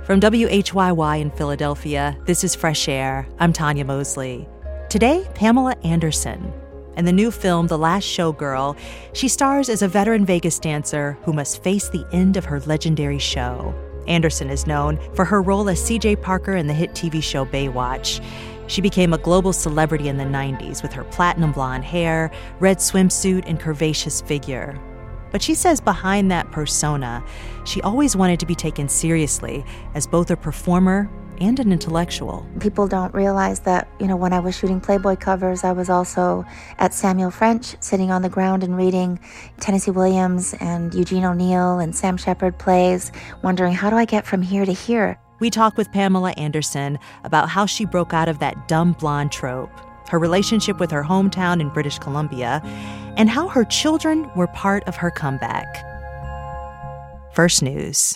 From WHYY in Philadelphia, this is Fresh Air. I'm Tanya Mosley. Today, Pamela Anderson. In the new film, The Last Showgirl, she stars as a veteran Vegas dancer who must face the end of her legendary show. Anderson is known for her role as C.J. Parker in the hit TV show Baywatch. She became a global celebrity in the 90s with her platinum blonde hair, red swimsuit, and curvaceous figure. But she says behind that persona, she always wanted to be taken seriously as both a performer and an intellectual. People don't realize that, when I was shooting Playboy covers, I was also at Samuel French, sitting on the ground and reading Tennessee Williams and Eugene O'Neill and Sam Shepard plays, wondering, how do I get from here to here? We talk with Pamela Anderson about how she broke out of that dumb blonde trope, her relationship with her hometown in British Columbia, and how her children were part of her comeback. First News.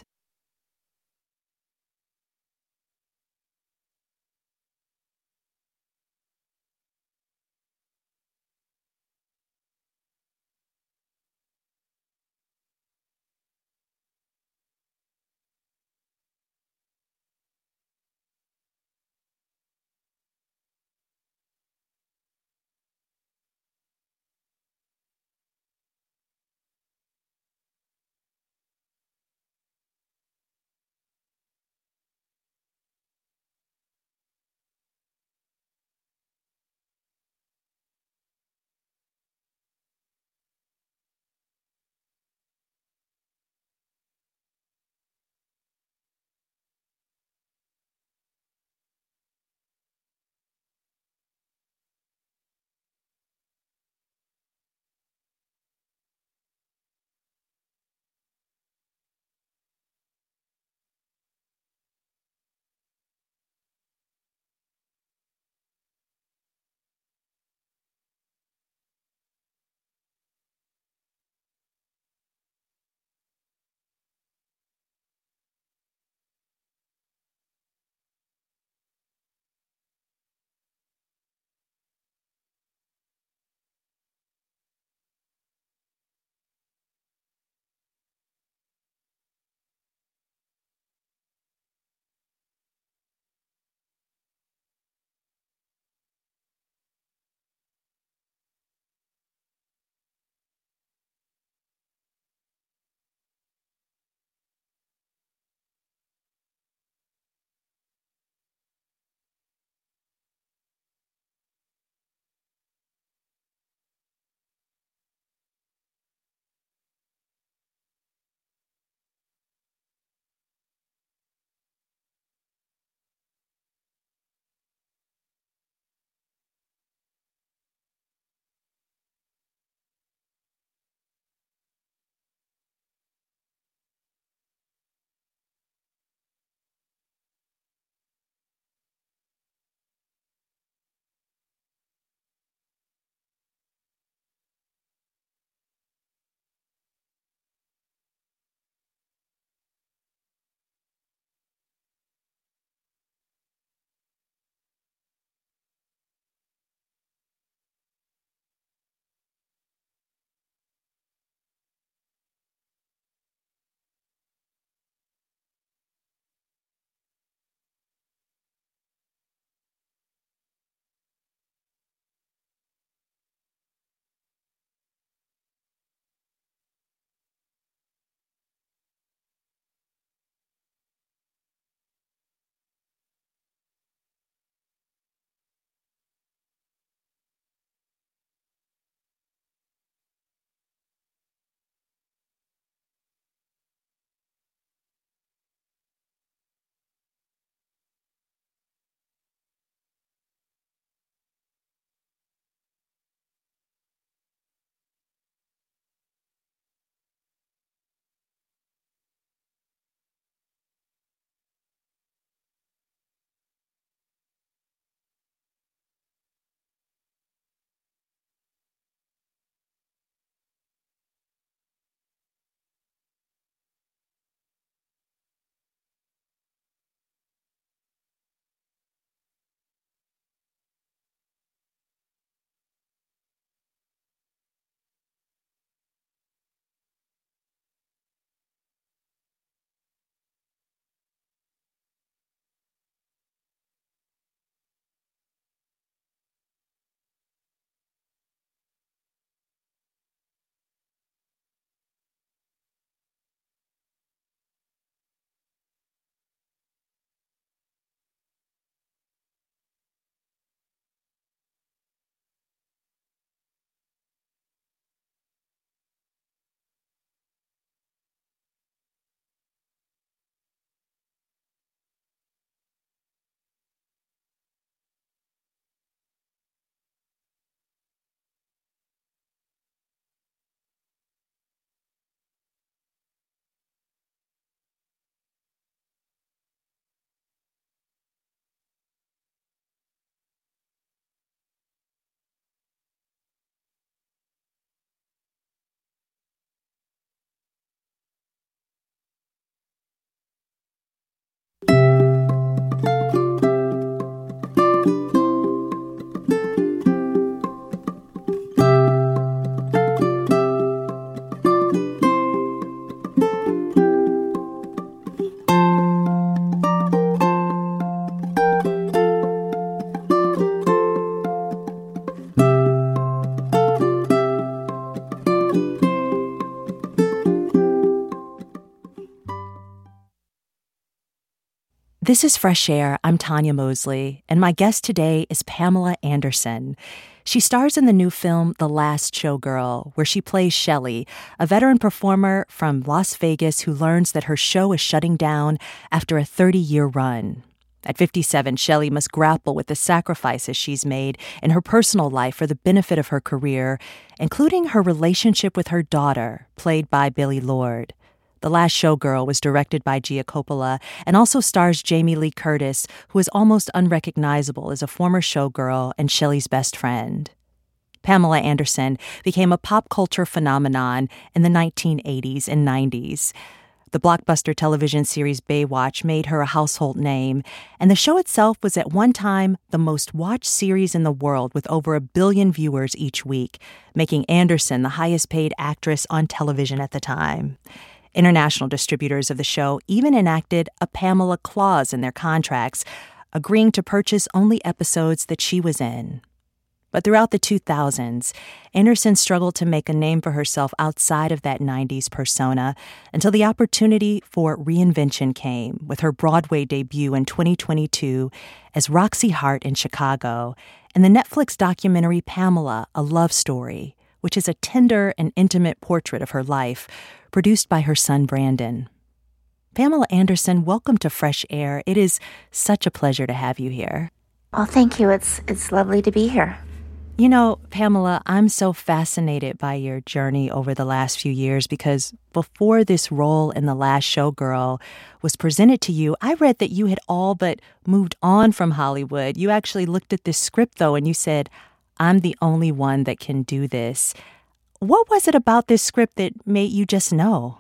This is Fresh Air. I'm Tanya Mosley, and my guest today is Pamela Anderson. She stars in the new film The Last Showgirl, where she plays Shelley, a veteran performer from Las Vegas who learns that her show is shutting down after a 30-year run. At 57, Shelley must grapple with the sacrifices she's made in her personal life for the benefit of her career, including her relationship with her daughter, played by Billie Lourd. The Last Showgirl was directed by Gia Coppola and also stars Jamie Lee Curtis, who is almost unrecognizable as a former showgirl and Shelley's best friend. Pamela Anderson became a pop culture phenomenon in the 1980s and 90s. The blockbuster television series Baywatch made her a household name, and the show itself was at one time the most watched series in the world with over 1 billion viewers each week, making Anderson the highest-paid actress on television at the time. International distributors of the show even enacted a Pamela clause in their contracts, agreeing to purchase only episodes that she was in. But throughout the 2000s, Anderson struggled to make a name for herself outside of that 90s persona until the opportunity for reinvention came with her Broadway debut in 2022 as Roxy Hart in Chicago and the Netflix documentary Pamela, A Love Story, which is a tender and intimate portrait of her life, produced by her son Brandon. Pamela Anderson, welcome to Fresh Air. It is such a pleasure to have you here. Oh, thank you. It's lovely to be here. You know, Pamela, I'm so fascinated by your journey over the last few years because before this role in The Last Showgirl was presented to you, I read that you had all but moved on from Hollywood. You actually looked at this script, though, and you said, I'm the only one that can do this. What was it about this script that made you just know?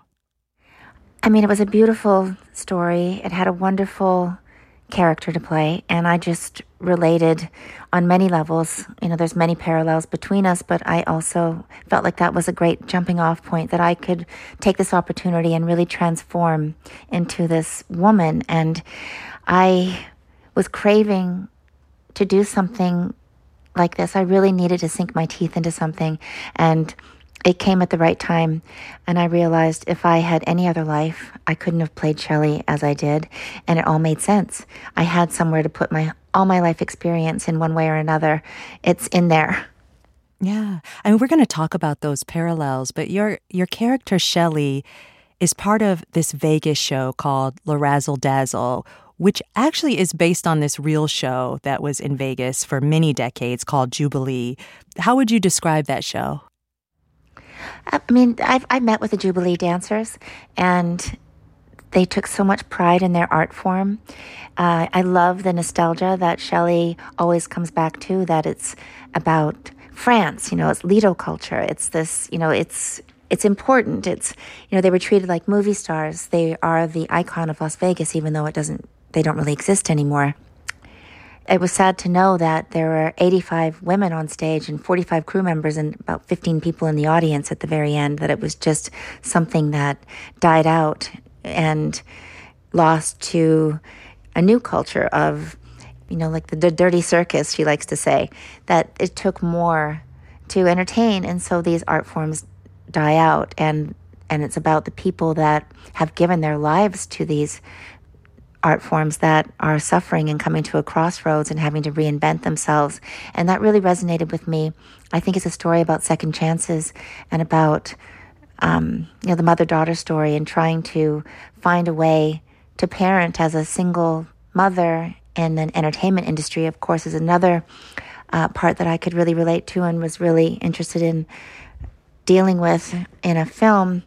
I mean, it was a beautiful story. It had a wonderful character to play, and I just related on many levels. You know, there's many parallels between us, but I also felt like that was a great jumping off point, that I could take this opportunity and really transform into this woman. And I was craving to do something like this. I really needed to sink my teeth into something, and it came at the right time. And I realized if I had any other life, I couldn't have played Shelley as I did, and it all made sense. I had somewhere to put all my life experience in one way or another. It's in there. Yeah. I mean, we're going to talk about those parallels, but your character Shelley is part of this Vegas show called La Razzle Dazzle, which actually is based on this real show that was in Vegas for many decades called Jubilee. How would you describe that show? I mean, I met with the Jubilee dancers, and they took so much pride in their art form. I love the nostalgia that Shelley always comes back to, that it's about France, you know, it's Lido culture. It's this, you know, it's important. It's, you know, they were treated like movie stars. They are the icon of Las Vegas, even though they don't really exist anymore. It was sad to know that there were 85 women on stage and 45 crew members and about 15 people in the audience at the very end, that it was just something that died out and lost to a new culture of, you know, like the dirty circus, she likes to say, that it took more to entertain. And so these art forms die out, and it's about the people that have given their lives to these art forms that are suffering and coming to a crossroads and having to reinvent themselves. And that really resonated with me. I think it's a story about second chances and about, you know, the mother-daughter story, and trying to find a way to parent as a single mother in an entertainment industry, of course, is another part that I could really relate to and was really interested in dealing with in a film.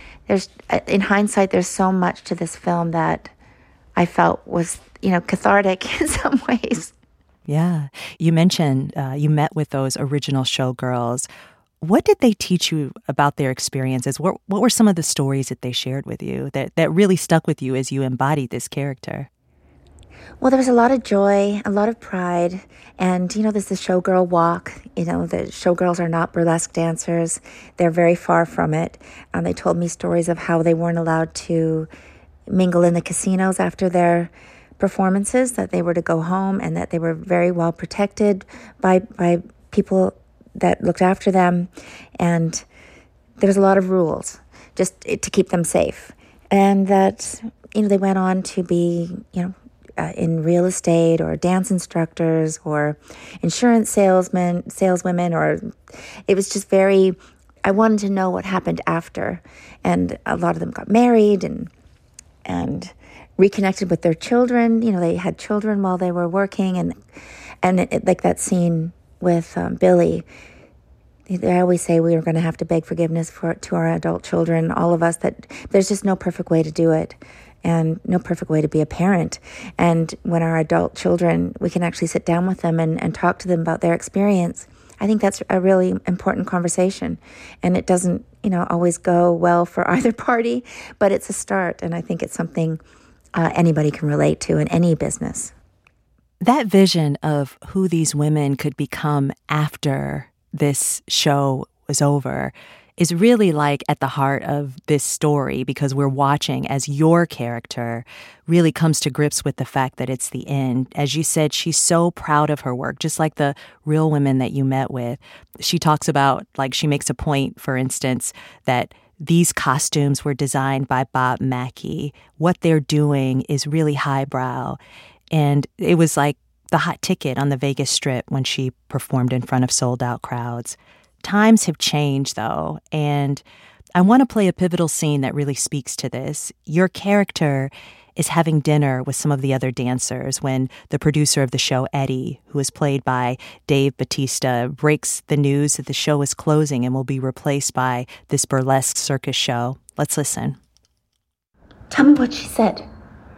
In hindsight, there's so much to this film that I felt was, you know, cathartic in some ways. Yeah. You mentioned you met with those original showgirls. What did they teach you about their experiences? What were some of the stories that they shared with you that really stuck with you as you embodied this character? Well, there was a lot of joy, a lot of pride, and, you know, there's the showgirl walk. You know, the showgirls are not burlesque dancers. They're very far from it. They told me stories of how they weren't allowed to mingle in the casinos after their performances, that they were to go home, and that they were very well protected by people that looked after them. And there was a lot of rules just to keep them safe. And that, you know, they went on to be, you know, in real estate or dance instructors or insurance saleswomen, or it was just I wanted to know what happened after. And a lot of them got married and reconnected with their children. They had children while they were working, and like that scene with Billy. I always say we are going to have to beg forgiveness to our adult children, all of us, that there's just no perfect way to do it and no perfect way to be a parent. And when our adult children, we can actually sit down with them and talk to them about their experience. I think that's a really important conversation. And it doesn't, always go well for either party, but it's a start. And I think it's something anybody can relate to in any business. That vision of who these women could become after this show was over is really like at the heart of this story, because we're watching as your character really comes to grips with the fact that it's the end. As you said, she's so proud of her work, just like the real women that you met with. She talks about, like, she makes a point, for instance, that these costumes were designed by Bob Mackie. What they're doing is really highbrow. And it was like the hot ticket on the Vegas Strip when she performed in front of sold-out crowds. Times have changed, though, and I want to play a pivotal scene that really speaks to this. Your character is having dinner with some of the other dancers when the producer of the show, Eddie, who is played by Dave Bautista, breaks the news that the show is closing and will be replaced by this burlesque circus show. Let's listen. Tell me what she said.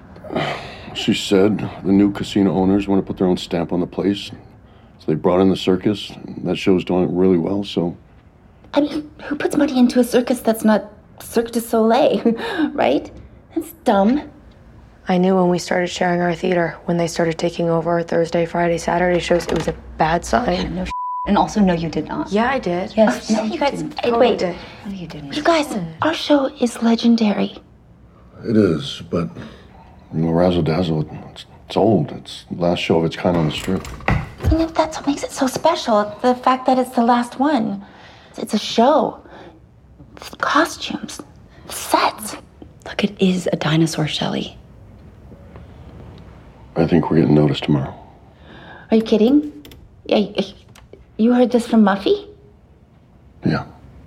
She said the new casino owners want to put their own stamp on the place. So they brought in the circus. That show's doing really well, so... I mean, who puts money into a circus that's not Cirque du Soleil, right? That's dumb. I knew when we started sharing our theater, when they started taking over our Thursday, Friday, Saturday shows, it was a bad sign. No, and also, no, you did not. Yeah, I did. Yes. No, you guys, wait. Did. No, you didn't. You guys, our show is legendary. It is, but... Razzle Dazzle, it's old. It's the last show of its kind on the Strip. That's what makes it so special. The fact that it's the last one. It's a show. It's costumes. Sets. Look, it is a dinosaur, Shelley. I think we're getting noticed tomorrow. Are you kidding? You heard this from Muffy? Yeah.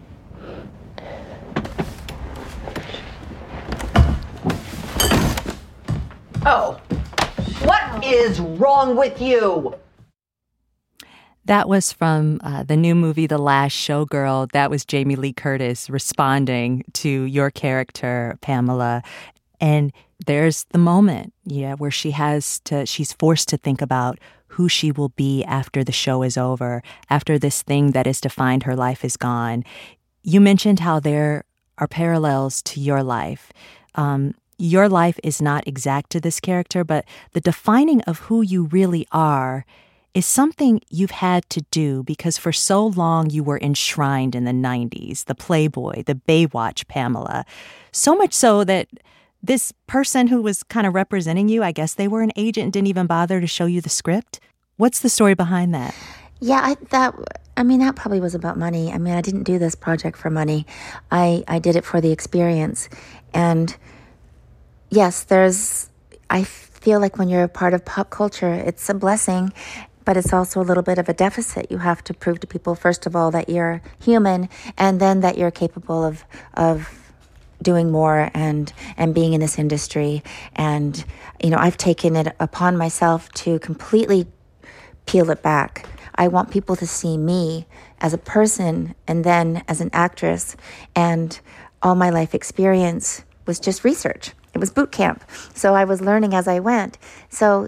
Oh, what is wrong with you? That was from the new movie, The Last Showgirl. That was Jamie Lee Curtis responding to your character, Pamela. And there's the moment, where she's forced to think about who she will be after the show is over, after this thing that has defined her life is gone. You mentioned how there are parallels to your life. Your life is not exact to this character, but the defining of who you really are is something you've had to do because for so long you were enshrined in the 90s, the Playboy, the Baywatch Pamela. So much so that this person who was kind of representing you, I guess they were an agent and didn't even bother to show you the script. What's the story behind that? Yeah, that probably was about money. I didn't do this project for money. I did it for the experience. And yes, I feel like when you're a part of pop culture, it's a blessing, but it's also a little bit of a deficit. You have to prove to people, first of all, that you're human, and then that you're capable of doing more and being in this industry. And, I've taken it upon myself to completely peel it back. I want people to see me as a person and then as an actress. And all my life experience was just research. It was boot camp. So I was learning as I went. So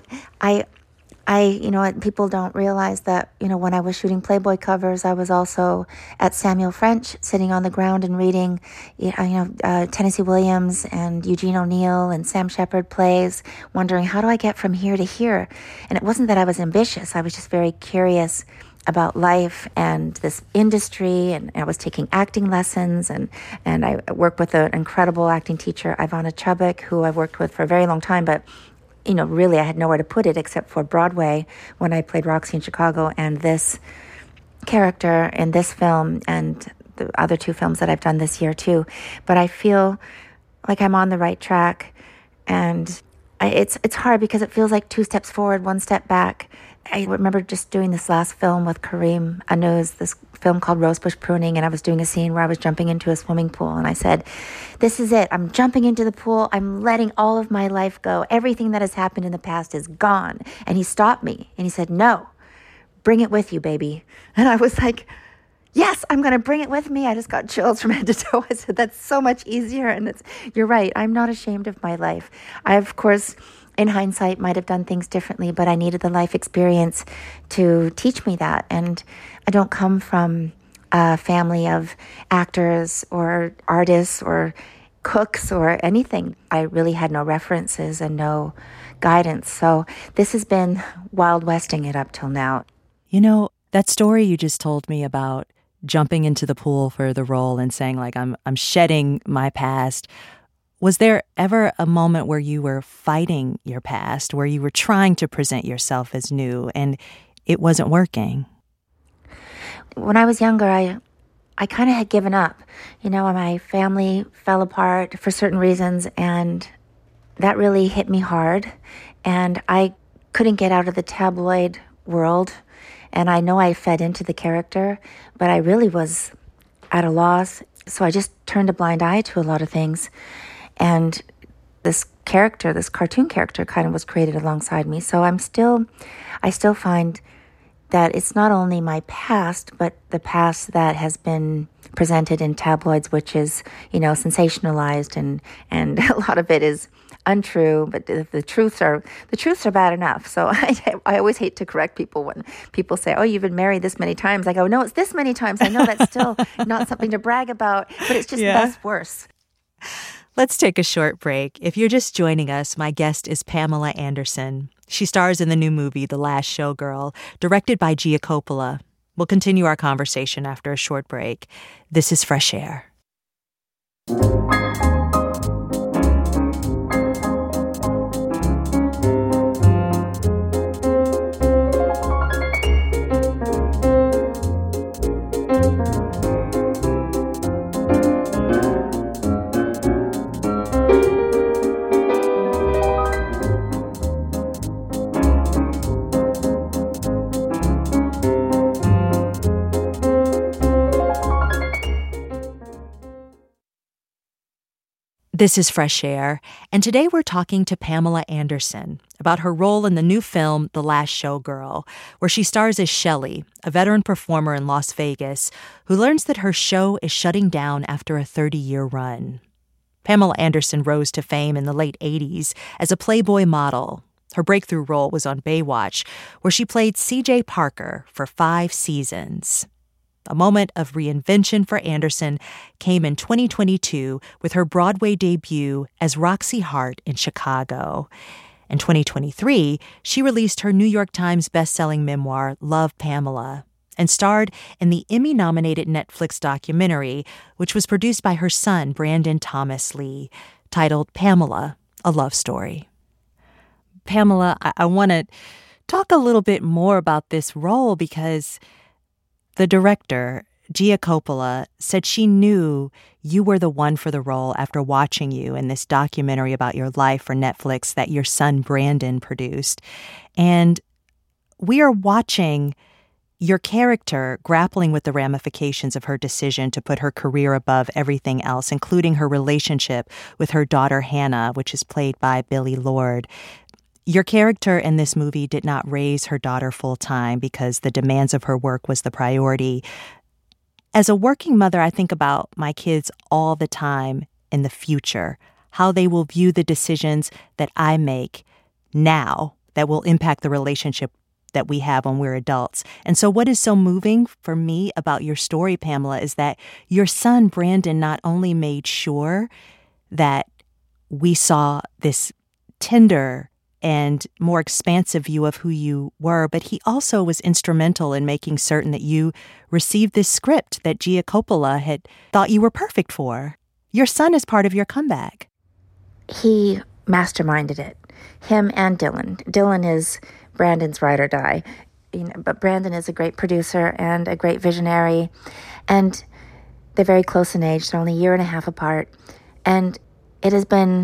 people don't realize that, when I was shooting Playboy covers, I was also at Samuel French sitting on the ground and reading, Tennessee Williams and Eugene O'Neill and Sam Shepard plays, wondering, how do I get from here to here? And it wasn't that I was ambitious. I was just very curious about life and this industry, and I was taking acting lessons, and I worked with an incredible acting teacher, Ivana Chubbuck, who I've worked with for a very long time, but really I had nowhere to put it except for Broadway when I played Roxy in Chicago, and this character in this film and the other two films that I've done this year too. But I feel like I'm on the right track, and It's hard because it feels like 2 steps forward, 1 step back. I remember just doing this last film with Kareem Anuz, this film called Rosebush Pruning, and I was doing a scene where I was jumping into a swimming pool, and I said, this is it. I'm jumping into the pool. I'm letting all of my life go. Everything that has happened in the past is gone. And he stopped me, and he said, no, bring it with you, baby. And I was like, yes, I'm going to bring it with me. I just got chills from head to toe. I said, that's so much easier. And you're right. I'm not ashamed of my life. I, of course, in hindsight, might have done things differently, but I needed the life experience to teach me that. And I don't come from a family of actors or artists or cooks or anything. I really had no references and no guidance. So this has been Wild Westing it up till now. You know, that story you just told me about jumping into the pool for the role and saying, like, I'm shedding my past. Was there ever a moment where you were fighting your past, where you were trying to present yourself as new and it wasn't working? When I was younger, I kind of had given up. You know, my family fell apart for certain reasons, and that really hit me hard. And I couldn't get out of the tabloid world. And I know I fed into the character, but I really was at a loss. So I just turned a blind eye to a lot of things. And this character, this cartoon character, kind of was created alongside me. So I still find that it's not only my past, but the past that has been presented in tabloids, which is, you know, sensationalized, and a lot of it is untrue, but the truths are bad enough. So I always hate to correct people when people say, oh, you've been married this many times. I go, no, it's this many times. I know that's still not something to brag about, but it's just thus worse. Let's take a short break. If you're just joining us, my guest is Pamela Anderson. She stars in the new movie, The Last Showgirl, directed by Gia Coppola. We'll continue our conversation after a short break. This is Fresh Air. This is Fresh Air, and today we're talking to Pamela Anderson about her role in the new film, The Last Showgirl, where she stars as Shelley, a veteran performer in Las Vegas who learns that her show is shutting down after a 30-year run. Pamela Anderson rose to fame in the late 80s as a Playboy model. Her breakthrough role was on Baywatch, where she played C.J. Parker for 5 seasons. A moment of reinvention for Anderson came in 2022 with her Broadway debut as Roxy Hart in Chicago. In 2023, she released her New York Times bestselling memoir, Love, Pamela, and starred in the Emmy-nominated Netflix documentary, which was produced by her son, Brandon Thomas Lee, titled Pamela, A Love Story. Pamela, I want to talk a little bit more about this role because the director, Gia Coppola, said she knew you were the one for the role after watching you in this documentary about your life for Netflix that your son Brandon produced. And we are watching your character grappling with the ramifications of her decision to put her career above everything else, including her relationship with her daughter Hannah, which is played by Billie Lourd. Your character in this movie did not raise her daughter full-time because the demands of her work was the priority. As a working mother, I think about my kids all the time in the future, how they will view the decisions that I make now that will impact the relationship that we have when we're adults. And so what is so moving for me about your story, Pamela, is that your son, Brandon, not only made sure that we saw this tender and more expansive view of who you were, but he also was instrumental in making certain that you received this script that Gia Coppola had thought you were perfect for. Your son is part of your comeback. He masterminded it, him and Dylan. Dylan is Brandon's ride or die, but Brandon is a great producer and a great visionary, and they're very close in age. They're only a year and a half apart, and it has been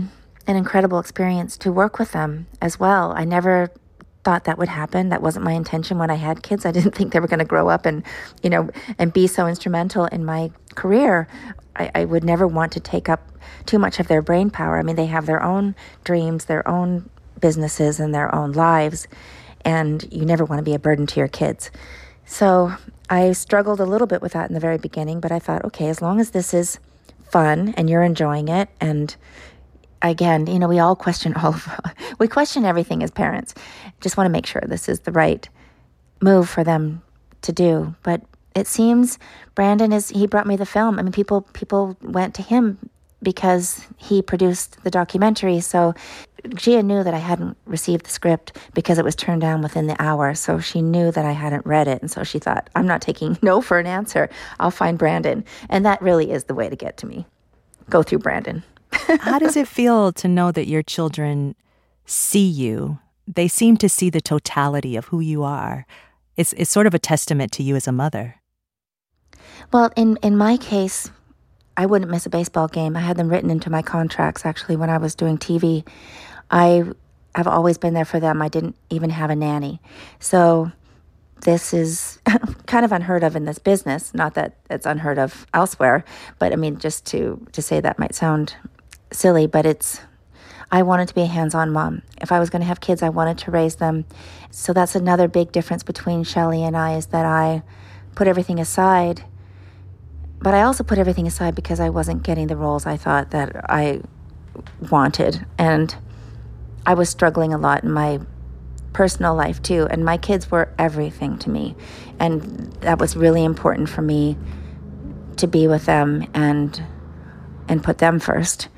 an incredible experience to work with them as well. I never thought that would happen. That wasn't my intention when I had kids. I didn't think they were going to grow up and, and be so instrumental in my career. I would never want to take up too much of their brain power. I mean, they have their own dreams, their own businesses, and their own lives, and you never want to be a burden to your kids. So I struggled a little bit with that in the very beginning, but I thought, okay, as long as this is fun and you're enjoying it, and again, we all question we question everything as parents. Just want to make sure this is the right move for them to do. But it seems Brandon he brought me the film. I mean, people went to him because he produced the documentary. So Gia knew that I hadn't received the script because it was turned down within the hour. So she knew that I hadn't read it. And so she thought, I'm not taking no for an answer. I'll find Brandon. And that really is the way to get to me. Go through Brandon. How does it feel to know that your children see you? They seem to see the totality of who you are. It's sort of a testament to you as a mother. Well, in my case, I wouldn't miss a baseball game. I had them written into my contracts, actually, when I was doing TV. I have always been there for them. I didn't even have a nanny. So this is kind of unheard of in this business. Not that it's unheard of elsewhere, but I mean, just to say that might sound silly, but I wanted to be a hands-on mom. If I was going to have kids, I wanted to raise them. So that's another big difference between Shelley and I, is that I put everything aside. But I also put everything aside because I wasn't getting the roles I thought that I wanted. And I was struggling a lot in my personal life too. And my kids were everything to me. And that was really important for me to be with them and put them first.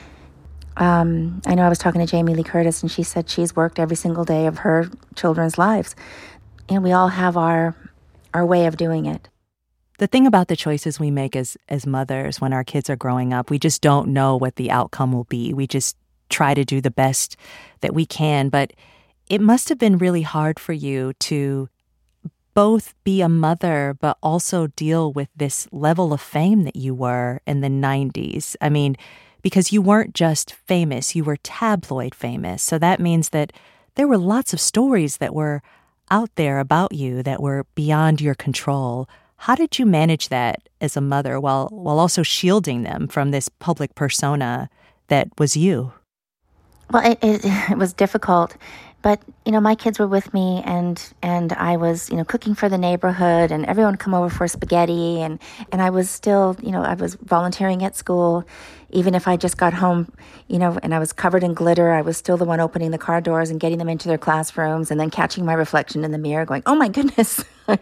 I know I was talking to Jamie Lee Curtis, and she said she's worked every single day of her children's lives. And we all have our way of doing it. The thing about the choices we make as mothers when our kids are growing up, we just don't know what the outcome will be. We just try to do the best that we can. But it must have been really hard for you to both be a mother, but also deal with this level of fame that you were in the 90s. I mean, because you weren't just famous, you were tabloid famous. So that means that there were lots of stories that were out there about you that were beyond your control. How did you manage that as a mother while also shielding them from this public persona that was you? Well, it was difficult, but my kids were with me, and I was cooking for the neighborhood, and everyone would come over for spaghetti, and I was still I was volunteering at school, even if I just got home, and I was covered in glitter. I was still the one opening the car doors and getting them into their classrooms, and then catching my reflection in the mirror, going, "Oh my goodness."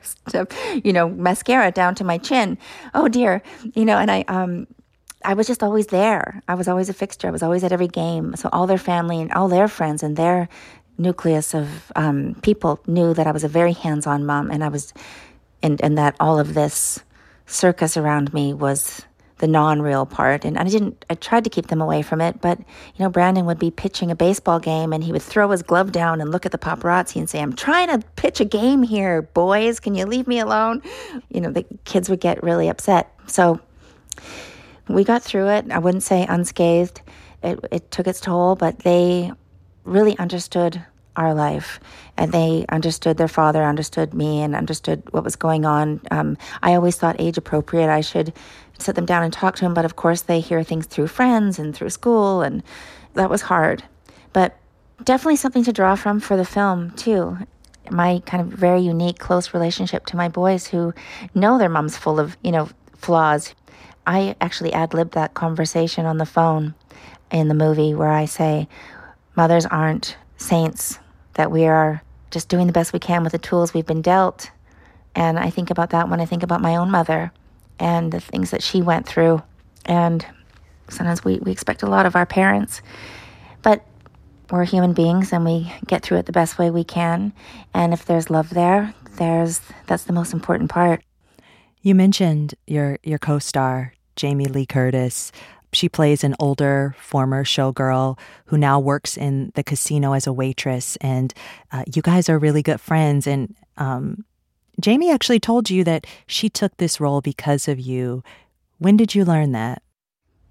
Mascara down to my chin. Oh dear. And I was just always there. I was always a fixture. I was always at every game. So all their family and all their friends and their nucleus of people knew that I was a very hands-on mom, and and that all of this circus around me was the non-real part. And I tried to keep them away from it, but Brandon would be pitching a baseball game, and he would throw his glove down and look at the paparazzi and say, "I'm trying to pitch a game here, boys. Can you leave me alone?" The kids would get really upset. So we got through it. I wouldn't say unscathed. It took its toll, but they really understood our life, and their father understood me and understood what was going on. I always thought age appropriate, I should sit them down and talk to them, but of course they hear things through friends and through school, and that was hard. But definitely something to draw from for the film too. My kind of very unique, close relationship to my boys who know their mom's full of, flaws. I actually ad-libbed that conversation on the phone in the movie where I say, mothers aren't saints, that we are just doing the best we can with the tools we've been dealt. And I think about that when I think about my own mother and the things that she went through. And sometimes we expect a lot of our parents, but we're human beings and we get through it the best way we can. And if there's love there, that's the most important part. You mentioned your co-star, Jamie Lee Curtis. She plays an older former showgirl who now works in the casino as a waitress, and you guys are really good friends. And Jamie actually told you that she took this role because of you. When did you learn that?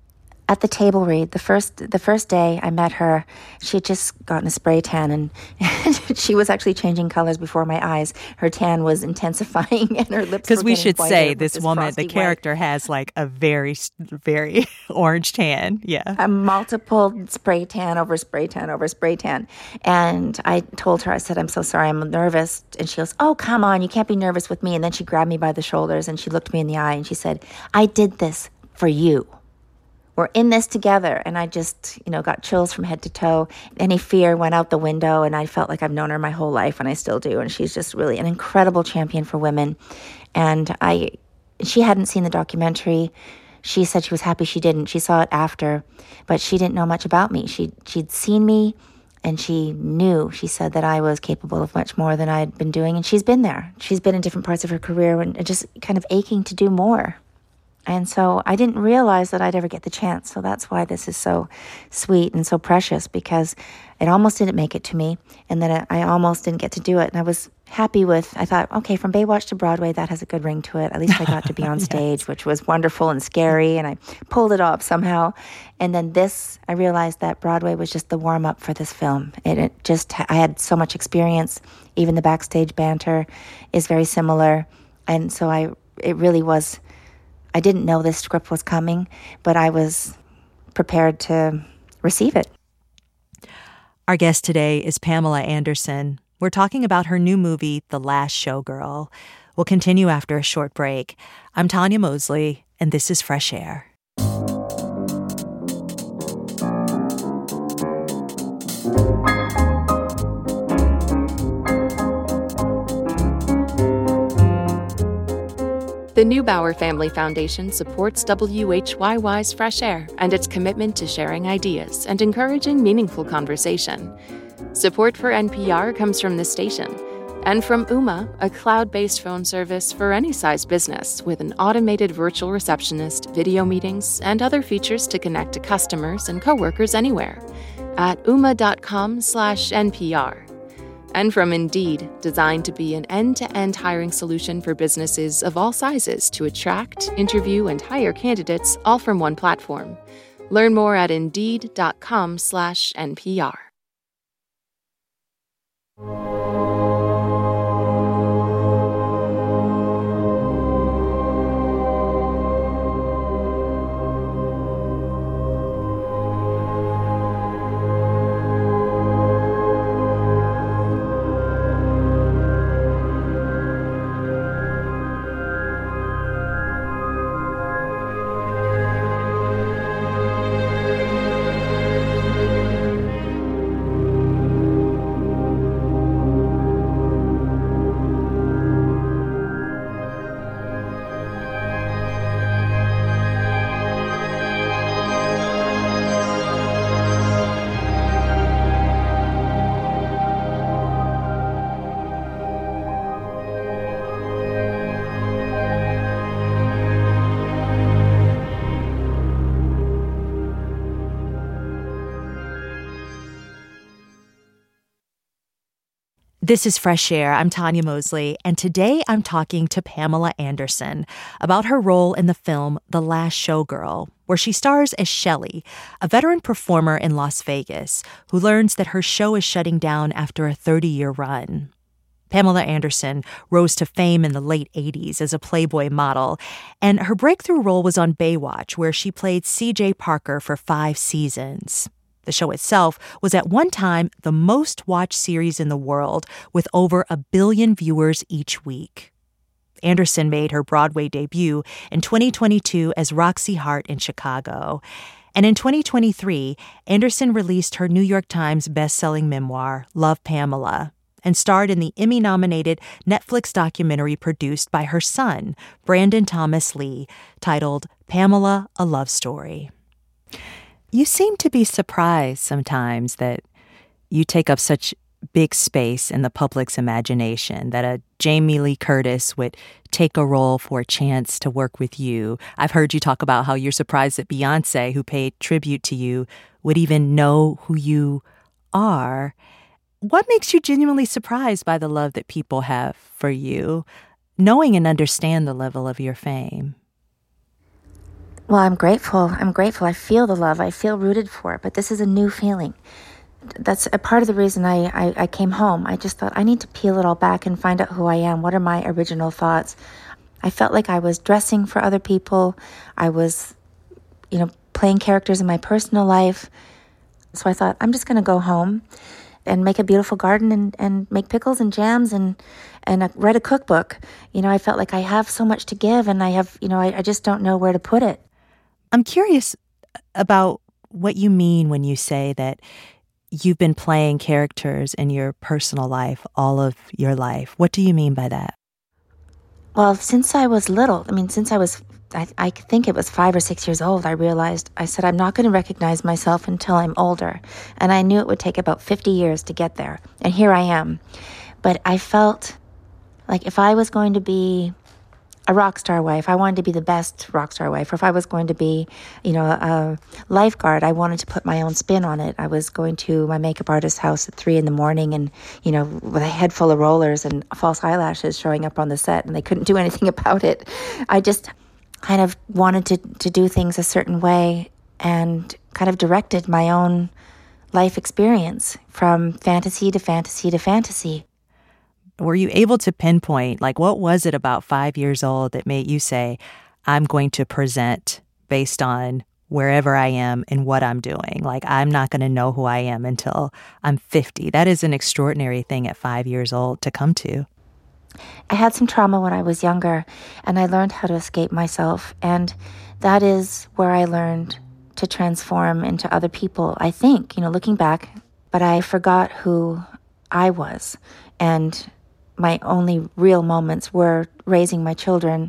At the table read, the first day I met her, she had just gotten a spray tan, and she was actually changing colors before my eyes. Her tan was intensifying, and her lips were Because we should say this this woman, the character, has like a very, very orange tan. Yeah. A multiple spray tan over spray tan over spray tan. And I told her, I said, I'm so sorry, I'm nervous. And she goes, oh, come on, you can't be nervous with me. And then she grabbed me by the shoulders and she looked me in the eye and she said, I did this for you. We're in this together. And I just, got chills from head to toe. Any fear went out the window, and I felt like I've known her my whole life, and I still do. And she's just really an incredible champion for women. And she hadn't seen the documentary. She said she was happy she didn't. She saw it after, but she didn't know much about me. She'd seen me, and she knew. She said that I was capable of much more than I'd been doing, and she's been there. She's been in different parts of her career and just kind of aching to do more. And so I didn't realize that I'd ever get the chance. So that's why this is so sweet and so precious, because it almost didn't make it to me. And then I almost didn't get to do it. And I was happy I thought, okay, from Baywatch to Broadway, that has a good ring to it. At least I got to be on stage, yes, which was wonderful and scary. And I pulled it off somehow. And then I realized that Broadway was just the warm up for this film. I had so much experience. Even the backstage banter is very similar. And so it really was, I didn't know this script was coming, but I was prepared to receive it. Our guest today is Pamela Anderson. We're talking about her new movie, The Last Showgirl. We'll continue after a short break. I'm Tanya Mosley, and this is Fresh Air. The Neubauer Family Foundation supports WHYY's Fresh Air and its commitment to sharing ideas and encouraging meaningful conversation. Support for NPR comes from the station and from Ooma, a cloud-based phone service for any size business with an automated virtual receptionist, video meetings, and other features to connect to customers and coworkers anywhere at ooma.com/NPR. And from Indeed, designed to be an end-to-end hiring solution for businesses of all sizes to attract, interview, and hire candidates all from one platform. Learn more at Indeed.com/NPR. This is Fresh Air. I'm Tanya Mosley, and today I'm talking to Pamela Anderson about her role in the film The Last Showgirl, where she stars as Shelley, a veteran performer in Las Vegas who learns that her show is shutting down after a 30-year run. Pamela Anderson rose to fame in the late 80s as a Playboy model, and her breakthrough role was on Baywatch, where she played C.J. Parker for 5 seasons. The show itself was at one time the most-watched series in the world, with over 1 billion viewers each week. Anderson made her Broadway debut in 2022 as Roxy Hart in Chicago. And in 2023, Anderson released her New York Times best-selling memoir, Love, Pamela, and starred in the Emmy-nominated Netflix documentary produced by her son, Brandon Thomas Lee, titled Pamela, A Love Story. You seem to be surprised sometimes that you take up such big space in the public's imagination, that a Jamie Lee Curtis would take a role for a chance to work with you. I've heard you talk about how you're surprised that Beyonce, who paid tribute to you, would even know who you are. What makes you genuinely surprised by the love that people have for you, knowing and understand the level of your fame? Well, I'm grateful. I'm grateful. I feel the love. I feel rooted for it, but this is a new feeling. That's a part of the reason I came home. I just thought I need to peel it all back and find out who I am. What are my original thoughts? I felt like I was dressing for other people. I was, playing characters in my personal life. So I thought, I'm just going to go home and make a beautiful garden and make pickles and jams and write a cookbook. I felt like I have so much to give, and I have, I just don't know where to put it. I'm curious about what you mean when you say that you've been playing characters in your personal life all of your life. What do you mean by that? Well, since I was little, since I think it was 5 or 6 years old, I said, I'm not going to recognize myself until I'm older. And I knew it would take about 50 years to get there. And here I am. But I felt like if I was going to be a rock star wife, I wanted to be the best rock star wife. Or if I was going to be, a lifeguard, I wanted to put my own spin on it. I was going to my makeup artist's house at 3 a.m. and, with a head full of rollers and false eyelashes showing up on the set, and they couldn't do anything about it. I just kind of wanted to do things a certain way and kind of directed my own life experience from fantasy to fantasy to fantasy. Were you able to pinpoint, what was it about 5 years old that made you say, I'm going to present based on wherever I am and what I'm doing? I'm not going to know who I am until I'm 50. That is an extraordinary thing at 5 years old to come to. I had some trauma when I was younger, and I learned how to escape myself. And that is where I learned to transform into other people, I think, looking back. But I forgot who I was. And my only real moments were raising my children.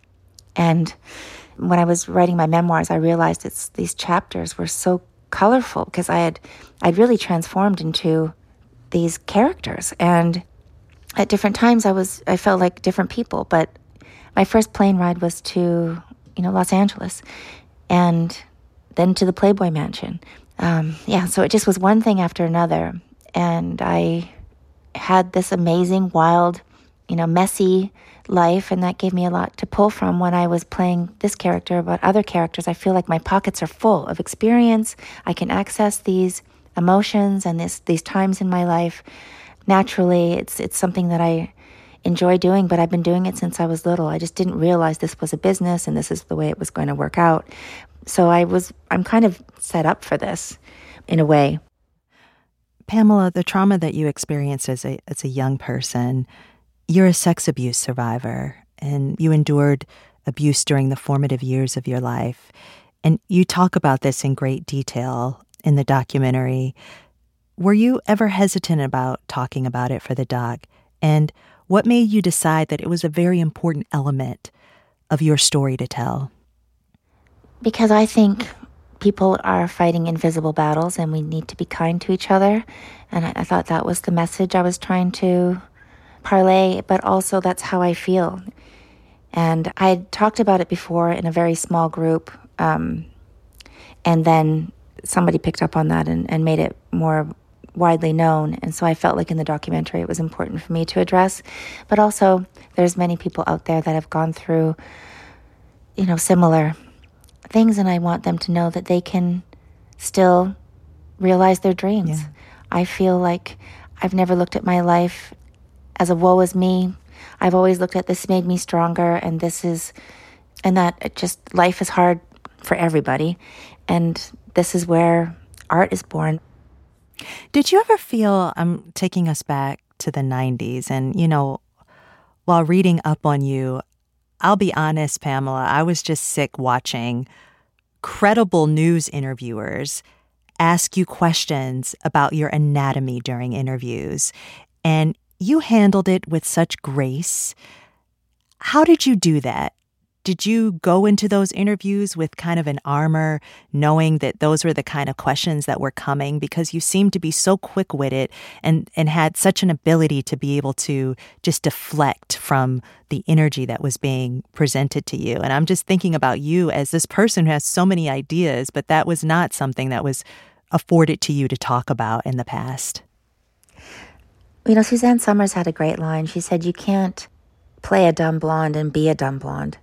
And when I was writing my memoirs, I realized these chapters were so colorful because I'd really transformed into these characters. And at different times, I felt like different people. But my first plane ride was to, Los Angeles, and then to the Playboy Mansion. So it just was one thing after another. And I had this amazing, wild, messy life, and that gave me a lot to pull from when I was playing this character. But other characters, I feel like my pockets are full of experience. I can access these emotions and these times in my life naturally. It's something that I enjoy doing, but I've been doing it since I was little. I just didn't realize this was a business and this is the way it was going to work out. So I'm kind of set up for this in a way. Pamela, the trauma that you experienced as a young person, you're a sex abuse survivor, and you endured abuse during the formative years of your life. And you talk about this in great detail in the documentary. Were you ever hesitant about talking about it for the doc? And what made you decide that it was a very important element of your story to tell? Because I think people are fighting invisible battles and we need to be kind to each other. And I thought that was the message I was trying to parlay, but also that's how I feel. And I had talked about it before in a very small group, and then somebody picked up on that and made it more widely known. And so I felt like in the documentary it was important for me to address. But also there's many people out there that have gone through, similar things, and I want them to know that they can still realize their dreams. Yeah. I feel like I've never looked at my life as a woe is me. I've always looked at this made me stronger, and life is hard for everybody. And this is where art is born. Did you ever feel, I'm taking us back to the 90s, and, while reading up on you, I'll be honest, Pamela, I was just sick watching credible news interviewers ask you questions about your anatomy during interviews, and you handled it with such grace. How did you do that? Did you go into those interviews with kind of an armor, knowing that those were the kind of questions that were coming? Because you seemed to be so quick-witted and had such an ability to be able to just deflect from the energy that was being presented to you. And I'm just thinking about you as this person who has so many ideas, but that was not something that was afforded to you to talk about in the past. Suzanne Summers had a great line. She said, you can't play a dumb blonde and be a dumb blonde.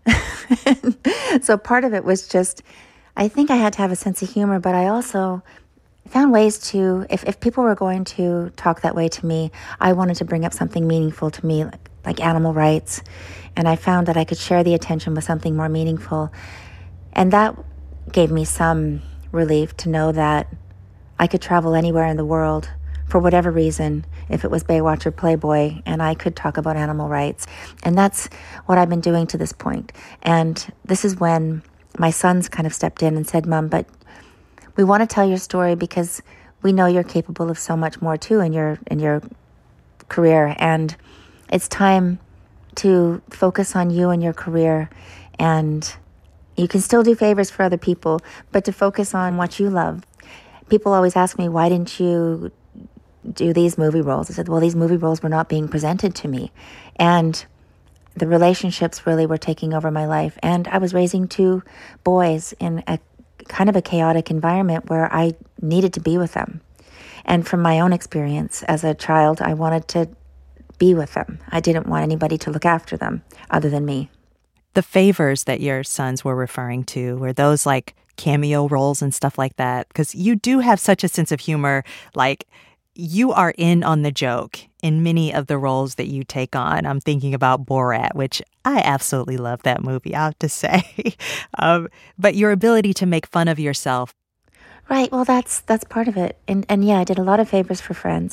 So part of it was just, I think I had to have a sense of humor, but I also found ways to, if people were going to talk that way to me, I wanted to bring up something meaningful to me, like animal rights. And I found that I could share the attention with something more meaningful. And that gave me some relief to know that I could travel anywhere in the world for whatever reason, if it was Baywatch or Playboy, and I could talk about animal rights. And that's what I've been doing to this point. And this is when my sons kind of stepped in and said, Mom, but we want to tell your story because we know you're capable of so much more too in your career. And it's time to focus on you and your career. And you can still do favors for other people, but to focus on what you love. People always ask me, why didn't you do these movie roles? I said, well, these movie roles were not being presented to me. And the relationships really were taking over my life. And I was raising 2 boys in a kind of a chaotic environment where I needed to be with them. And from my own experience as a child, I wanted to be with them. I didn't want anybody to look after them other than me. The favors that your sons were referring to, were those like cameo roles and stuff like that? Because you do have such a sense of humor, like you are in on the joke in many of the roles that you take on. I'm thinking about Borat, which I absolutely love that movie, I have to say. But your ability to make fun of yourself. Right. Well, that's part of it. And yeah, I did a lot of favors for friends.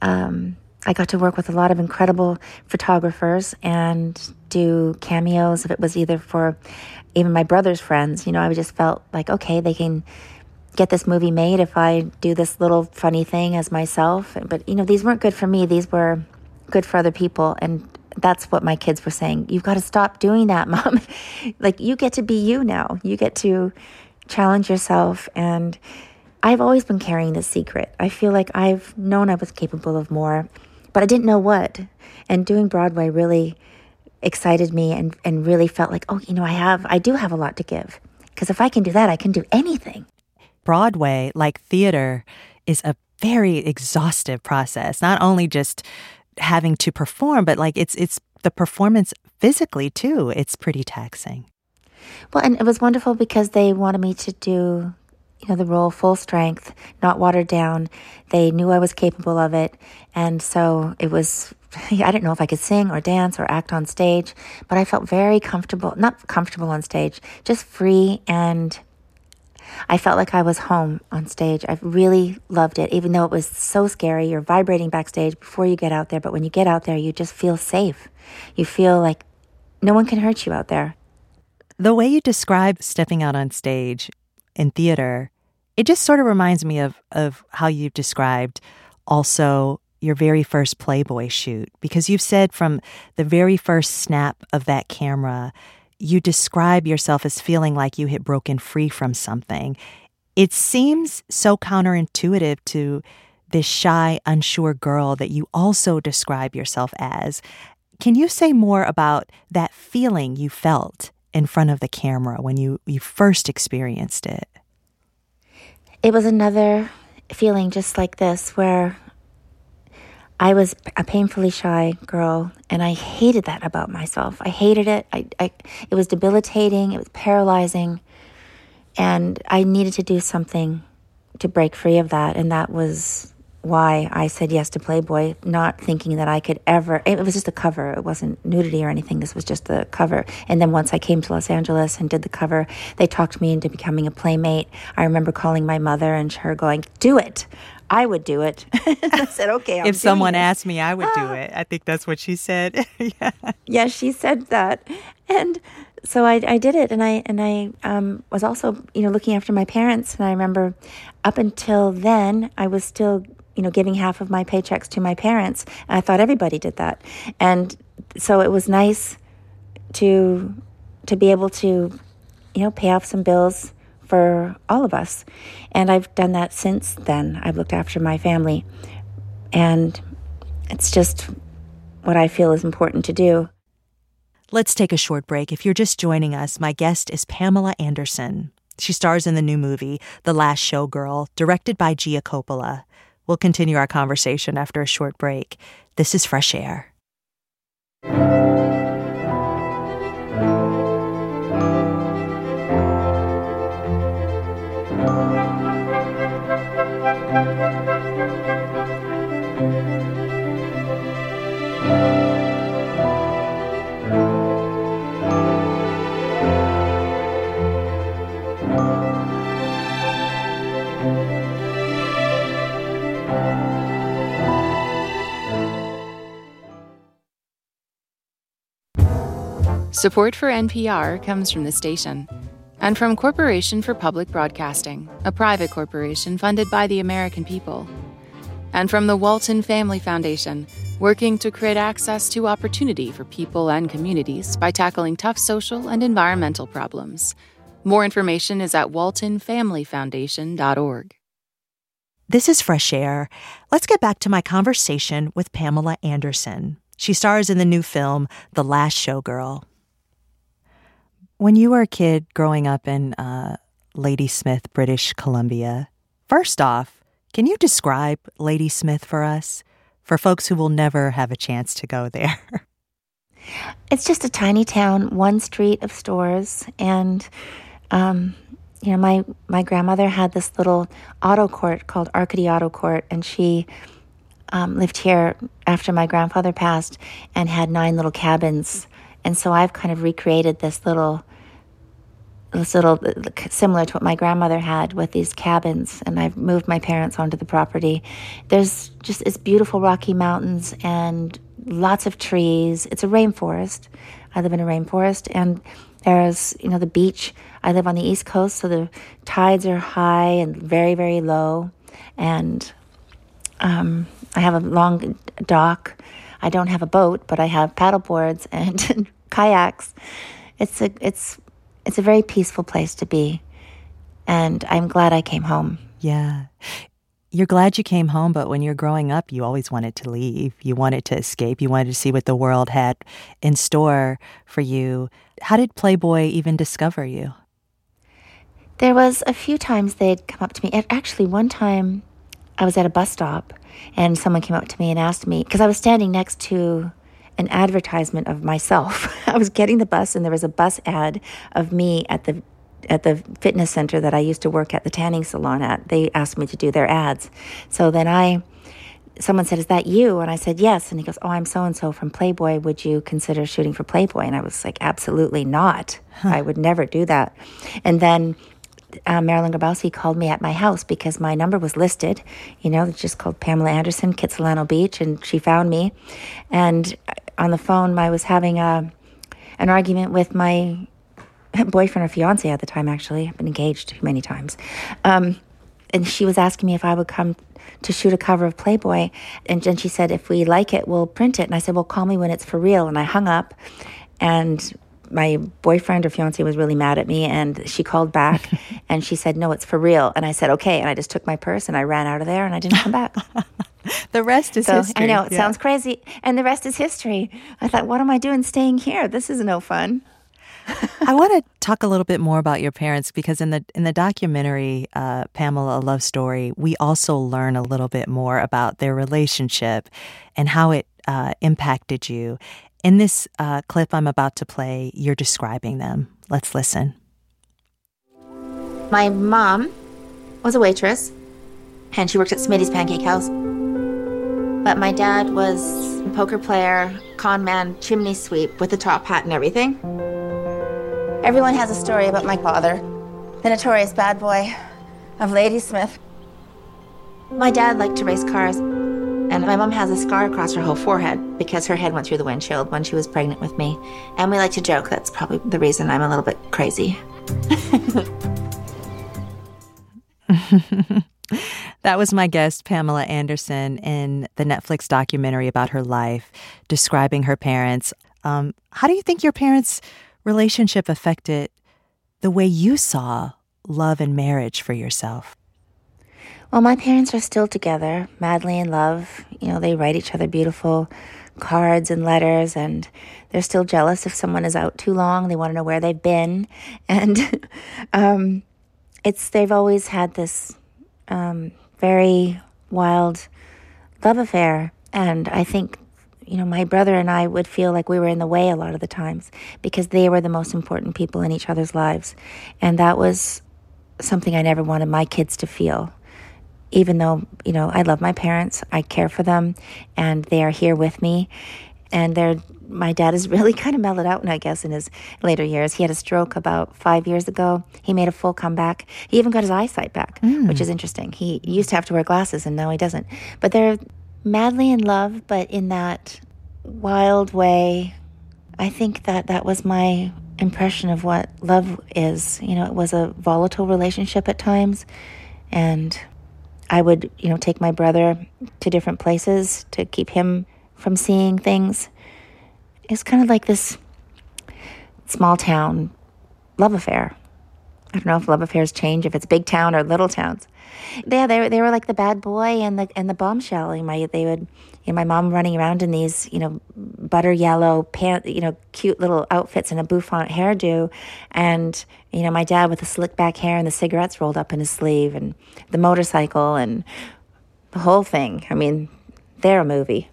I got to work with a lot of incredible photographers and do cameos. If it was either for even my brother's friends, I just felt like, okay, they can get this movie made if I do this little funny thing as myself. But, these weren't good for me. These were good for other people. And that's what my kids were saying. You've got to stop doing that, Mom. Like, you get to be you now. You get to challenge yourself. And I've always been carrying this secret. I feel like I've known I was capable of more, but I didn't know what. And doing Broadway really excited me and really felt like, I do have a lot to give. Because if I can do that, I can do anything. Broadway, like theater, is a very exhaustive process. Not only just having to perform, but like it's the performance physically too. It's pretty taxing. Well, and it was wonderful because they wanted me to do, the role full strength, not watered down. They knew I was capable of it. And so it was, I didn't know if I could sing or dance or act on stage, but I felt very comfortable, not comfortable on stage, just free, and I felt like I was home on stage. I really loved it, even though it was so scary. You're vibrating backstage before you get out there, but when you get out there, you just feel safe. You feel like no one can hurt you out there. The way you describe stepping out on stage in theater, it just sort of reminds me of how you've described also your very first Playboy shoot, because you've said from the very first snap of that camera, you describe yourself as feeling like you had broken free from something. It seems so counterintuitive to this shy, unsure girl that you also describe yourself as. Can you say more about that feeling you felt in front of the camera when you first experienced it? It was another feeling just like this, where I was a painfully shy girl, and I hated that about myself. I hated it. It was debilitating. It was paralyzing, and I needed to do something to break free of that, and that was why I said yes to Playboy, not thinking that I could ever. It was just a cover. It wasn't nudity or anything. This was just the cover. And then once I came to Los Angeles and did the cover, they talked me into becoming a playmate. I remember calling my mother and her going, "Do it. I would do it." I said, okay, if someone asked me, I would do it. I think that's what she said. Yeah. Yeah, she said that. And so I did it. And I was also, looking after my parents. And I remember up until then, I was still, giving half of my paychecks to my parents. And I thought everybody did that. And so it was nice to be able to, pay off some bills for all of us. And I've done that since then. I've looked after my family. And it's just what I feel is important to do. Let's take a short break. If you're just joining us, my guest is Pamela Anderson. She stars in the new movie, The Last Showgirl, directed by Gia Coppola. We'll continue our conversation after a short break. This is Fresh Air. Support for NPR comes from the station and from Corporation for Public Broadcasting, a private corporation funded by the American people. And from the Walton Family Foundation, working to create access to opportunity for people and communities by tackling tough social and environmental problems. More information is at waltonfamilyfoundation.org. This is Fresh Air. Let's get back to my conversation with Pamela Anderson. She stars in the new film, The Last Showgirl. When you were a kid growing up in Ladysmith, British Columbia, first off, can you describe Ladysmith for us, for folks who will never have a chance to go there? It's just a tiny town, one street of stores, and my grandmother had this little auto court called Arcady Auto Court, and she lived here after my grandfather passed and had 9 little cabins. And so I've kind of recreated this little similar to what my grandmother had with these cabins, and I've moved my parents onto the property. It's beautiful rocky mountains and lots of trees. It's a rainforest. I live in a rainforest, and there's, the beach. I live on the East Coast, so the tides are high and very, very low, and I have a long dock. I don't have a boat, but I have paddle boards and kayaks. It's a very peaceful place to be, and I'm glad I came home. Yeah. You're glad you came home, but when you're growing up, you always wanted to leave. You wanted to escape. You wanted to see what the world had in store for you. How did Playboy even discover you? There was a few times they'd come up to me. Actually, one time I was at a bus stop, and someone came up to me and asked me, because I was standing next to an advertisement of myself. I was getting the bus, and there was a bus ad of me at the fitness center that I used to work at, the tanning salon at. They asked me to do their ads. So then someone said, "Is that you?" And I said, "Yes." And he goes, "Oh, I'm so-and-so from Playboy. Would you consider shooting for Playboy?" And I was like, "Absolutely not. I would never do that." And then Marilyn Grabowski called me at my house because my number was listed. It's just called Pamela Anderson, Kitsilano Beach, and she found me. And on the phone, I was having an argument with my boyfriend or fiance at the time, actually. I've been engaged many times. And she was asking me if I would come to shoot a cover of Playboy. And then she said, "If we like it, we'll print it." And I said, "Well, call me when it's for real." And I hung up, and my boyfriend or fiance was really mad at me, and she called back and she said, "No, it's for real." And I said, "Okay." And I just took my purse and I ran out of there, and I didn't come back. The rest is history. I know, it sounds crazy. And the rest is history. I thought, what am I doing staying here? This is no fun. I want to talk a little bit more about your parents, because in the documentary, Pamela, A Love Story, we also learn a little bit more about their relationship and how it impacted you. In this clip I'm about to play, you're describing them. Let's listen. My mom was a waitress, and she worked at Smitty's Pancake House. But my dad was a poker player, con man, chimney sweep with a top hat and everything. Everyone has a story about my father, the notorious bad boy of Ladysmith. My dad liked to race cars, and my mom has a scar across her whole forehead because her head went through the windshield when she was pregnant with me. And we like to joke that's probably the reason I'm a little bit crazy. That was my guest, Pamela Anderson, in the Netflix documentary about her life, describing her parents. How do you think your parents' relationship affected the way you saw love and marriage for yourself? Well, my parents are still together, madly in love. They write each other beautiful cards and letters, and they're still jealous if someone is out too long. They want to know where they've been. And they've always had this very wild love affair. And I think, my brother and I would feel like we were in the way a lot of the times because they were the most important people in each other's lives. And that was something I never wanted my kids to feel. Even though, I love my parents, I care for them, and they are here with me. And my dad has really kind of mellowed out, I guess, in his later years. He had a stroke about 5 years ago. He made a full comeback. He even got his eyesight back, which is interesting. He used to have to wear glasses, and now he doesn't. But they're madly in love, but in that wild way I think that was my impression of what love is. It was a volatile relationship at times, and I would, take my brother to different places to keep him from seeing things. It's kind of like this small town love affair. I don't know if love affairs change, if it's big town or little towns. Yeah, they were like the bad boy and the bombshell. My mom running around in these, butter yellow cute little outfits and a bouffant hairdo, and my dad with the slick back hair and the cigarettes rolled up in his sleeve, and the motorcycle and the whole thing. I mean, they're a movie.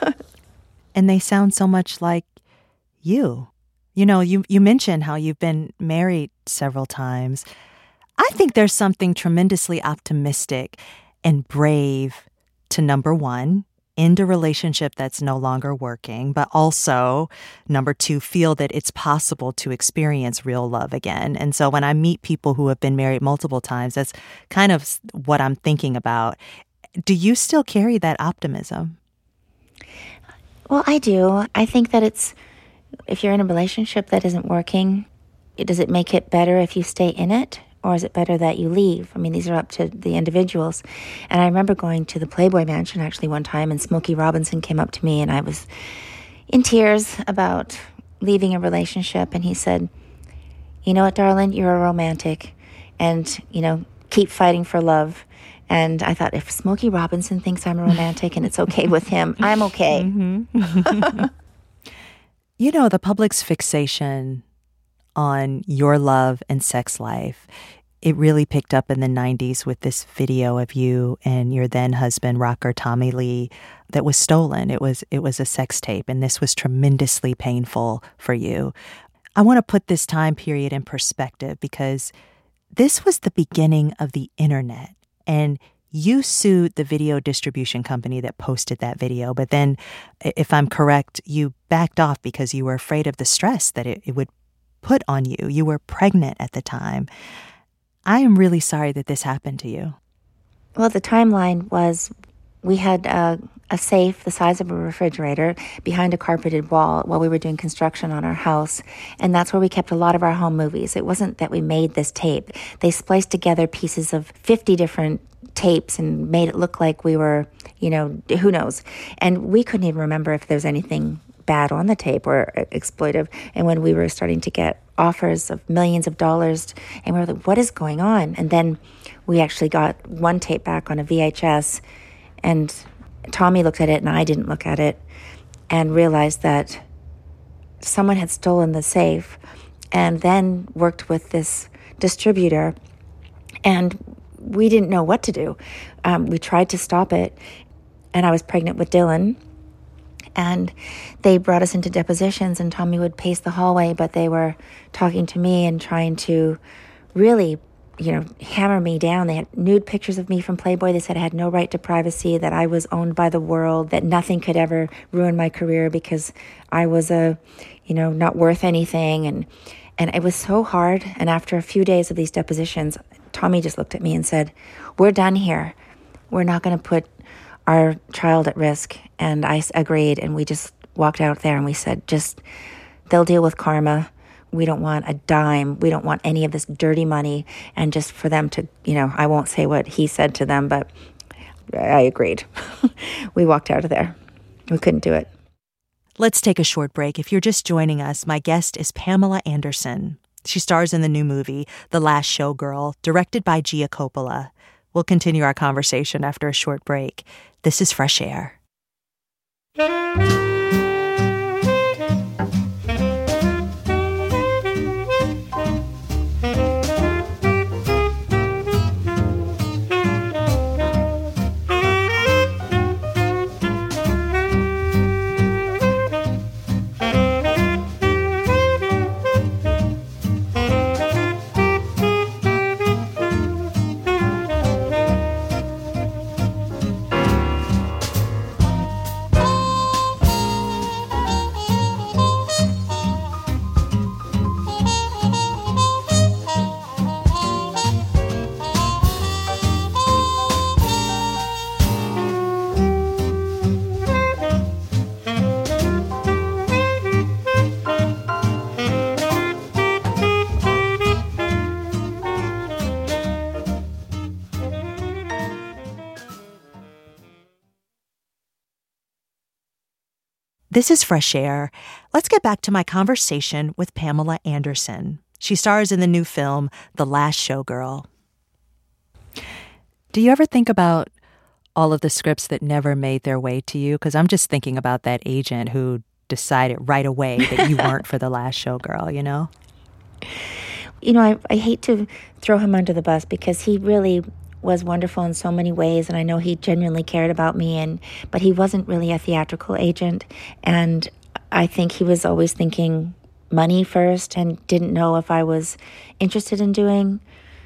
And they sound so much like you. You mentioned how you've been married several times. I think there's something tremendously optimistic and brave to, number one, end a relationship that's no longer working, but also, number two, feel that it's possible to experience real love again. And so when I meet people who have been married multiple times, that's kind of what I'm thinking about. Do you still carry that optimism? Well, I do. I think that if you're in a relationship that isn't working, does it make it better if you stay in it? Or is it better that you leave? I mean, these are up to the individuals. And I remember going to the Playboy Mansion actually one time, and Smokey Robinson came up to me, and I was in tears about leaving a relationship. And he said, "You know what, darling, you're a romantic, and, keep fighting for love." And I thought, if Smokey Robinson thinks I'm a romantic and it's okay with him, I'm okay. Mm-hmm. The public's fixation on your love and sex life, it really picked up in the 90s with this video of you and your then husband, rocker Tommy Lee, that was stolen. It was a sex tape, and this was tremendously painful for you. I want to put this time period in perspective because this was the beginning of the internet, and you sued the video distribution company that posted that video. But then, if I'm correct, you backed off because you were afraid of the stress that it would put on you. You were pregnant at the time. I am really sorry that this happened to you. Well, the timeline was we had a safe the size of a refrigerator behind a carpeted wall while we were doing construction on our house. And that's where we kept a lot of our home movies. It wasn't that we made this tape. They spliced together pieces of 50 different tapes and made it look like we were, who knows. And we couldn't even remember if there's anything bad on the tape or exploitive. And when we were starting to get offers of millions of dollars, and we were like, what is going on? And then we actually got one tape back on a VHS, and Tommy looked at it and I didn't look at it, and realized that someone had stolen the safe, and then worked with this distributor, and we didn't know what to do. We tried to stop it, and I was pregnant with Dylan. And they brought us into depositions, and Tommy would pace the hallway, but they were talking to me and trying to really, hammer me down. They had nude pictures of me from Playboy. They said I had no right to privacy, that I was owned by the world, that nothing could ever ruin my career because I was not worth anything. And it was so hard. And after a few days of these depositions, Tommy just looked at me and said, "We're done here. We're not going to put our child at risk." And I agreed, and we just walked out there and we said, they'll deal with karma. We don't want a dime. We don't want any of this dirty money. And just for them to, I won't say what he said to them, but I agreed. We walked out of there. We couldn't do it. Let's take a short break. If you're just joining us, my guest is Pamela Anderson. She stars in the new movie, The Last Showgirl, directed by Gia Coppola. We'll continue our conversation after a short break. This is Fresh Air. This is Fresh Air. Let's get back to my conversation with Pamela Anderson. She stars in the new film, The Last Showgirl. Do you ever think about all of the scripts that never made their way to you? Because I'm just thinking about that agent who decided right away that you weren't for The Last Showgirl, you know? You know, I hate to throw him under the bus because he really was wonderful in so many ways, and I know he genuinely cared about me, but he wasn't really a theatrical agent, and I think he was always thinking money first and didn't know if I was interested in doing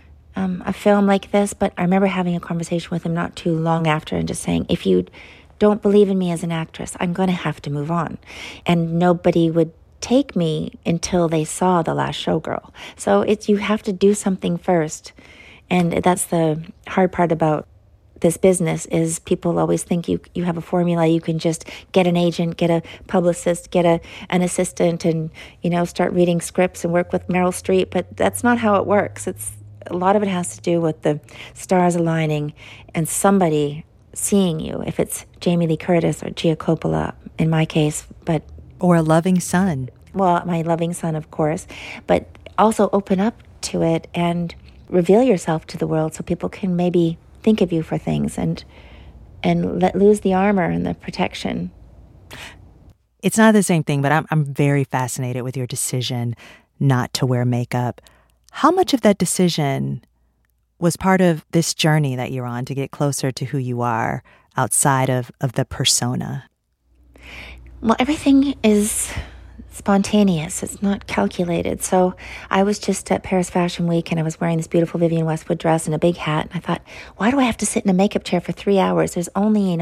a film like this. But I remember having a conversation with him not too long after and just saying, if you don't believe in me as an actress, I'm going to have to move on. And nobody would take me until they saw The Last Showgirl. So you have to do something first. And that's the hard part about this business is people always think you have a formula. You can just get an agent, get a publicist, get an assistant, and, start reading scripts and work with Meryl Streep. But that's not how it works. A lot of it has to do with the stars aligning and somebody seeing you, if it's Jamie Lee Curtis or Gia Coppola, in my case, or a loving son. Well, my loving son, of course, but also open up to it and reveal yourself to the world so people can maybe think of you for things and let lose the armor and the protection. It's not the same thing, but I'm very fascinated with your decision not to wear makeup. How much of that decision was part of this journey that you're on to get closer to who you are outside of the persona? Well, everything is spontaneous. It's not calculated. So I was just at Paris Fashion Week and I was wearing this beautiful Vivienne Westwood dress and a big hat. And I thought, why do I have to sit in a makeup chair for 3 hours? There's only,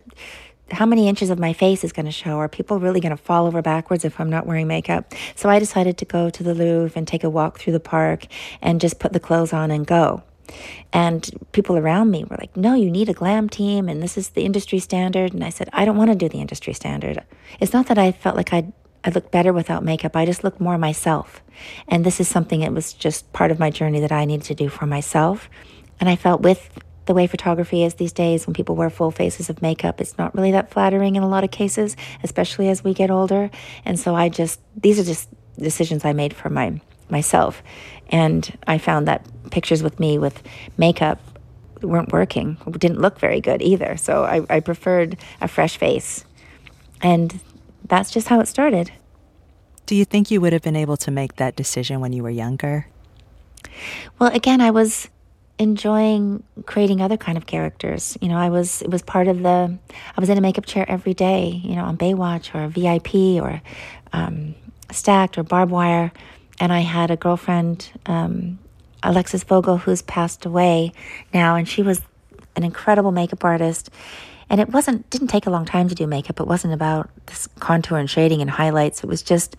how many inches of my face is going to show? Are people really going to fall over backwards if I'm not wearing makeup? So I decided to go to the Louvre and take a walk through the park and just put the clothes on and go. And people around me were like, no, you need a glam team and this is the industry standard. And I said, I don't want to do the industry standard. It's not that I felt like I looked better without makeup. I just looked more myself. And this is something that was just part of my journey that I needed to do for myself. And I felt with the way photography is these days, when people wear full faces of makeup, it's not really that flattering in a lot of cases, especially as we get older. And so these are just decisions I made for myself. And I found that pictures with me with makeup weren't working, didn't look very good either. So I preferred a fresh face. And that's just how it started. Do you think you would have been able to make that decision when you were younger? Well, again, I was enjoying creating other kind of characters. It was part of I was in a makeup chair every day, on Baywatch or VIP or Stacked or Barbed Wire. And I had a girlfriend, Alexis Vogel, who's passed away now, and she was an incredible makeup artist. And it didn't take a long time to do makeup. It wasn't about this contour and shading and highlights. It was just,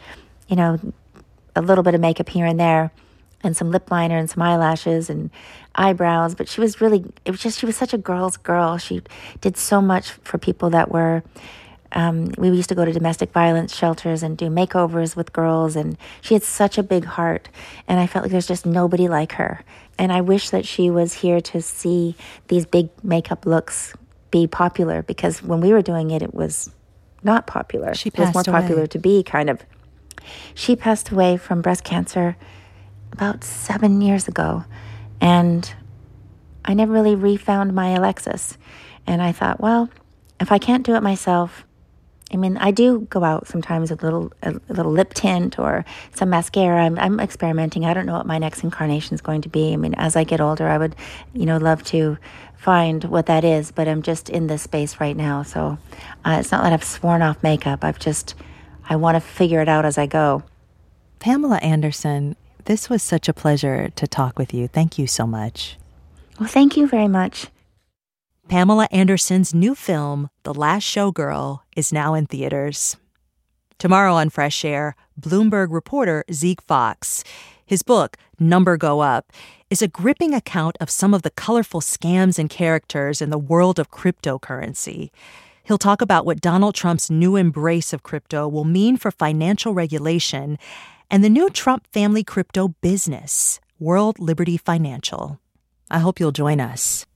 a little bit of makeup here and there and some lip liner and some eyelashes and eyebrows. But she was such a girl's girl. She did so much for people that were, we used to go to domestic violence shelters and do makeovers with girls. And she had such a big heart. And I felt like there's just nobody like her. And I wish that she was here to see these big makeup looks be popular, because when we were doing it, it was not popular. It was more popular to be kind of. She passed away from breast cancer about 7 years ago, and I never really refound my Alexis. And I thought, well, if I can't do it myself, I do go out sometimes with a little lip tint or some mascara. I'm experimenting. I don't know what my next incarnation is going to be. As I get older, I would, love to find what that is, but I'm just in this space right now. So it's not that I've sworn off makeup. I want to figure it out as I go. Pamela Anderson, this was such a pleasure to talk with you. Thank you so much. Well, thank you very much. Pamela Anderson's new film, The Last Showgirl, is now in theaters. Tomorrow on Fresh Air, Bloomberg reporter Zeke Fox. His book, Number Go Up, is a gripping account of some of the colorful scams and characters in the world of cryptocurrency. He'll talk about what Donald Trump's new embrace of crypto will mean for financial regulation and the new Trump family crypto business, World Liberty Financial. I hope you'll join us.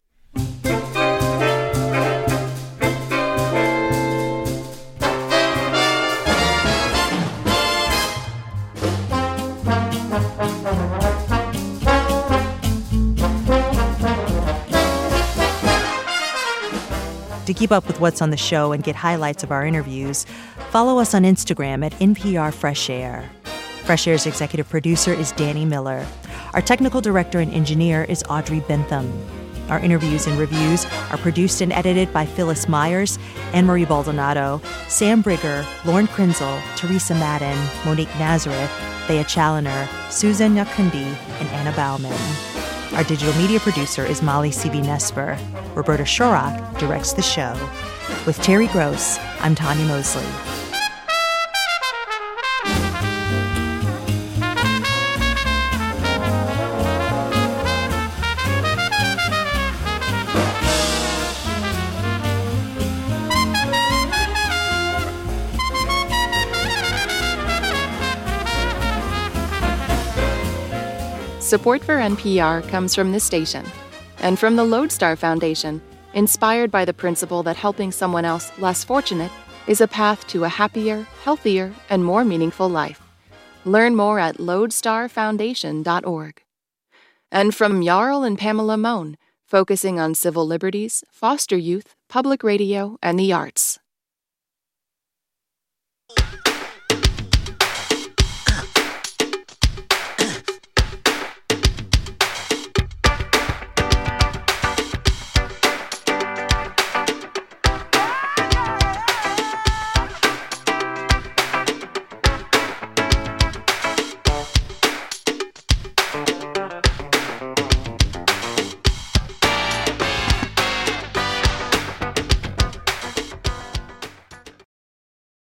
keep up with what's on the show and get highlights of our interviews, follow us on Instagram at NPR Fresh Air. Fresh Air's executive producer is Danny Miller. Our technical director and engineer is Audrey Bentham. Our interviews and reviews are produced and edited by Phyllis Myers, Anne-Marie Baldonado, Sam Brigger, Lauren Krenzel, Teresa Madden, Monique Nazareth, Thea Challoner, Susan Nyakundi, and Anna Bauman. Our digital media producer is Molly C.B. Nesper. Roberta Shorrock directs the show. With Terry Gross, I'm Tanya Mosley. Support for NPR comes from this station and from the Lodestar Foundation, inspired by the principle that helping someone else less fortunate is a path to a happier, healthier, and more meaningful life. Learn more at lodestarfoundation.org. And from Jarl and Pamela Mohn, focusing on civil liberties, foster youth, public radio, and the arts.